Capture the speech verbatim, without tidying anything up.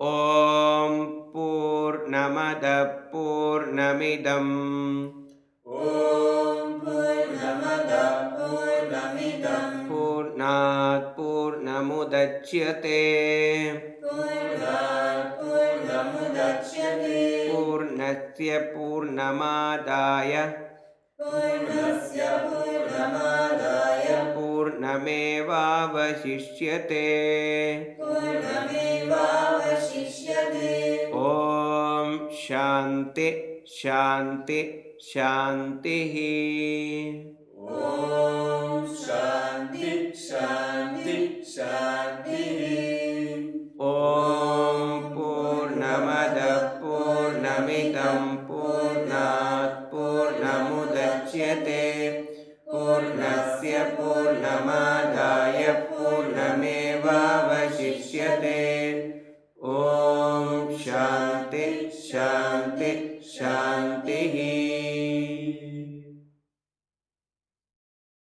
ॐ पूर्णमदः पूर्णमिदं ॐ पूर्णमदः पूर्णमिदं पूर्णात् पूर्णमुदच्यते पूर्णात् पूर्णमुदच्यते पूर्णस्य पूर्णमादाय पूर्णस्य पूर्णमादाय पूर्णमेवावशिष्यते पूर्णमेवावशिष्यते। ॐ शान्ति शान्ति शान्तिः। ॐ शान्ति शान्ति शान्तिः। ॐ पूर्णमदः पूर्णमिदं पूर्णात् पूर्णमुदच्यते पूर्णस्य पूर्णमादाय पूर्णमेवावशिष्यते। ॐ शान्ति शान्ति शान्तिः।